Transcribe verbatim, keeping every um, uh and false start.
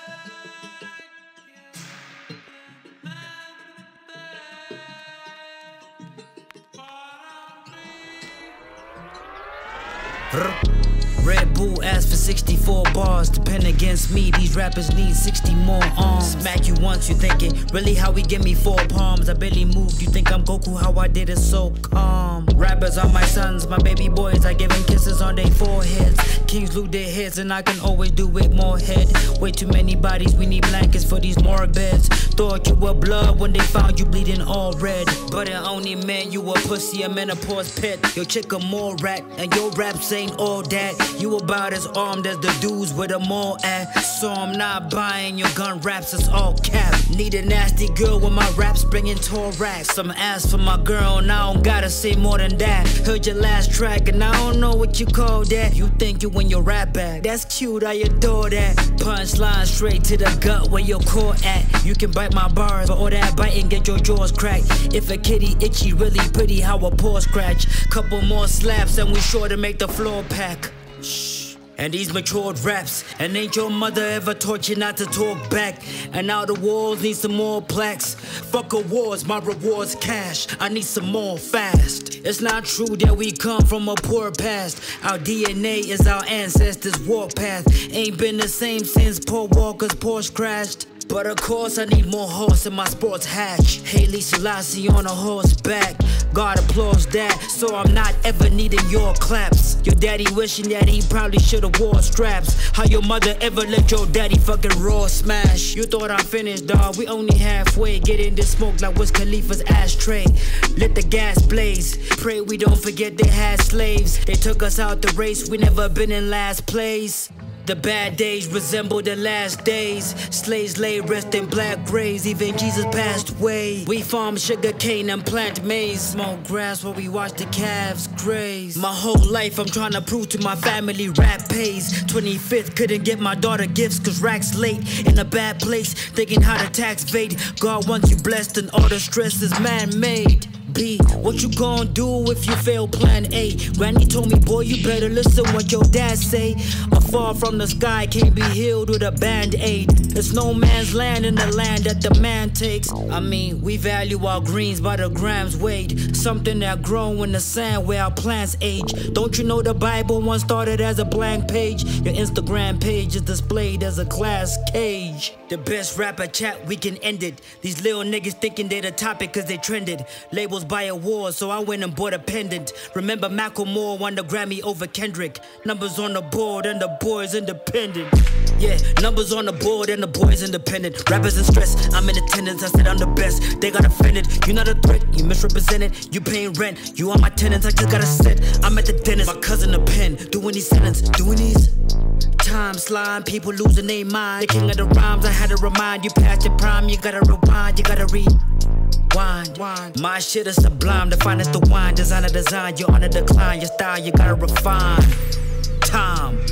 Red Bull asked for sixty-four bars. To pen against me, these rappers need sixty more arms. Smack you once, you thinking, really how we give me four palms? I barely moved, you think I'm Goku, how I did it so calm. Rappers are my sons, my baby boys, I give them kisses on their foreheads. Kings loot their heads and I can always do it more head. Way too many bodies, we need blankets for these morgue beds. Thought you were blood when they found you bleeding all red. But it only meant you a pussy, a menopause pet. Your chick a more rat, and your raps ain't all that. You about as armed as the dudes with them all at. So I'm not buying your gun raps, it's all cap. Need a nasty girl with my raps bringing tall racks. Some ass for my girl and I don't gotta say more than that. Heard your last track and I don't know what you call that. You think you win your rap back, that's cute, I adore that. Punchline straight to the gut where your core at. You can bite my bars, but all that biting get your jaws cracked. If a kitty itchy, really pretty how a paw scratch. Couple more slaps and we sure to make the floor pack. Shh. And these matured raps, and ain't your mother ever taught you not to talk back? And now the walls need some more plaques. Fuck awards, my reward's cash. I need some more fast. It's not true that we come from a poor past. Our D N A is our ancestors' walk path. Ain't been the same since Paul Walker's Porsche crashed. But of course I need more horse in my sports hatch. Haile Selassie on a horseback. God applauds that, so I'm not ever needing your claps. Your daddy wishing that he probably should've wore straps. How your mother ever let your daddy fucking raw smash? You thought I'm finished, dawg, we only halfway. Get in this smoke like Wiz Khalifa's ashtray. Let the gas blaze, pray we don't forget they had slaves. They took us out the race, we never been in last place. The bad days resemble the last days. Slaves lay rest in black graves. Even Jesus passed away. We farm sugar cane and plant maize. Smoke grass while we watch the calves graze. My whole life I'm trying to prove to my family rap pays. twenty-fifth couldn't get my daughter gifts cause rack's late. In a bad place thinking how to tax evade. God wants you blessed and all the stress is man-made. B, what you gon' do if you fail plan A? Granny told me, boy, you better listen what your dad say. A fall from the sky can't be healed with a band-aid. There's no man's land in the land that the man takes. I mean, we value our greens by the grams weighed. Something that grow in the sand where our plants age. Don't you know the Bible once started as a blank page? Your Instagram page is displayed as a glass cage. The best rapper chat, we can end it. These little niggas thinking they the topic cause they trended. Labels buy awards, so I went and bought a pendant. Remember Macklemore won the Grammy over Kendrick. Numbers on the board and the boys independent. Yeah, numbers on the board and the boys independent. Rappers in stress, I'm in attendance, I said I'm the best. They got offended, you not a threat, you misrepresented. You paying rent, you are my tenants, I just got a set. I'm at the dentist, my cousin a pen. Doing these sentences, doing these time slime, people losing their mind. The king of the rhymes, I had to remind you past your prime. You gotta rewind, you gotta read. Wine, wine. My shit is sublime, the finest the wine. Designer design, you're on a decline. Your style, you gotta refine. Time.